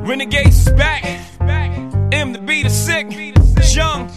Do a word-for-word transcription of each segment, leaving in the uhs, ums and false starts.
Renegades is back. M to B to sick. Young.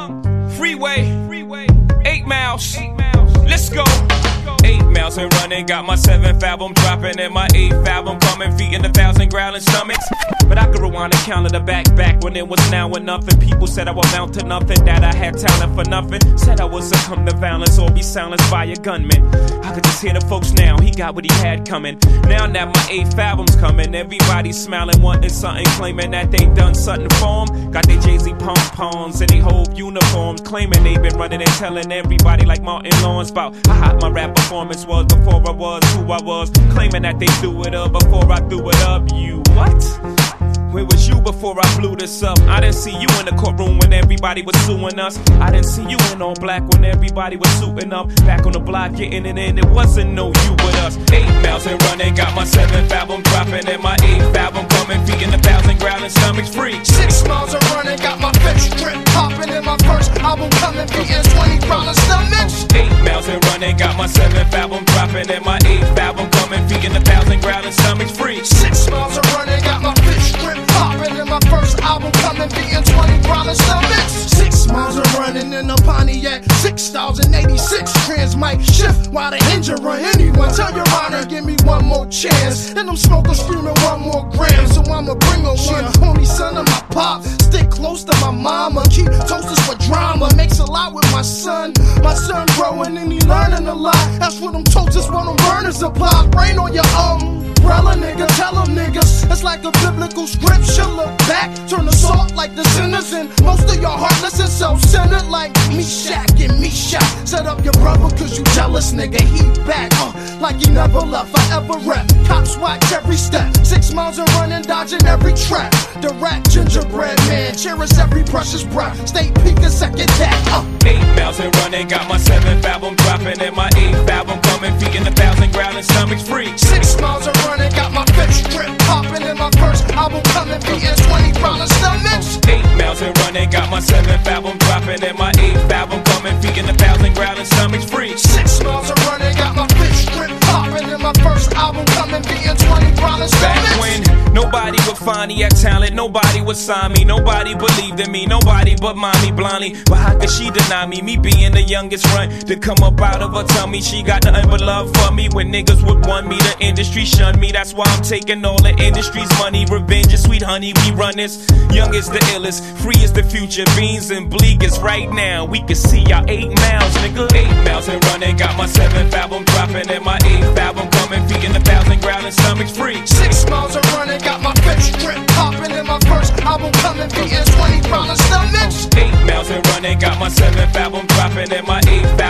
Freeway. Eight miles. Let's go. Eight miles and running, got my seventh album dropping and my eighth album coming, feeding a thousand growling stomachs. But I could rewind and count to the back, back when it was now or nothing. People said I would amount to nothing, that I had talent for nothing. Said I would succumb to violence or be silenced by a gunman. I could just hear the folks now, he got what he had coming. Now that my eighth album's coming, everybody's smiling, wanting something, claiming that they done something for 'em. Got their Jay-Z pom-poms and they whole uniforms, claiming they been running and telling everybody like Martin Lawrence about how hot my rap performance was before I was who I was, claiming that they threw it up before I threw it up. You what? Where was you before I blew this up? I didn't see you in the courtroom when everybody was suing us. I didn't see you in all black when everybody was suiting up. Back on the block getting it in, it wasn't no you but us. Eight miles and running, got my seventh album dropping and my eighth album coming, feeding a thousand growling stomachs free. Six miles of running, got my fifth strip popping and my first album coming, feeding twenty growling stomachs. Eight miles and running, got my seventh album dropping and my eighth album coming, feeding a thousand growling stomachs free. Six miles of running, got my fifth strip popping and my first album coming, beating twenty growling stomachs. Six miles of running in a Pontiac six thousand eighty-six. Trans mic shift while the engine run. Anyone tell your honor, give me one more chance. And I'm smoking, screaming one more gram, so I'ma bring a one. Homie son of my pop, stick close to my mama. Keep toasters for drama, makes a lot with my son. My son growing and he learning a lot. That's what them toasters, what them burners are pop. Rain on your umbrella, nigga, tell them niggas. It's like a biblical scripture, look back, turn the salt like the sinners. And most of y'all heartless and self-centered like Meshach and Meshach. Set up your brother cause you jealous, nigga, he back, uh, like he never left, I ever rep. Cops watch every step, six miles and running, dodging every trap. The rap gingerbread man, cherish every precious breath. Stay peak a second that, uh. Eight miles and running, got my seventh album dropping and my eighth album coming, feeding a thousand growling stomachs free. Six miles and running, got my fifth strip popping and my first album coming, beating twenty growling stomachs. Eight miles and running, got my seventh album dropping and my eighth album coming, feeding a thousand growling stomachs free. Six miles and running, got my fifth strip popping and my first album coming, beating twenty growling stomachs. Back when nobody would find me at talent, nobody would sign me, nobody believed in me, nobody but mommy blindly. But how could she deny me? Me being the youngest run to come up out of her tummy. She got nothing but love for me. When niggas would want me, the industry shunned me. That's why I'm taking all the industry's money. Revenge is sweet honey, we run this. Young is the illest, free is the future. Beans and bleak is right now. We can see y'all eight miles, nigga. Eight miles and running, got my seventh album dropping and my eighth album coming, feeding a thousand growling stomachs free. Six miles of running, got my fifth strip popping and my first album coming, beating twenty growling stomachs. Eight miles and running, got my seventh album dropping and my eighth album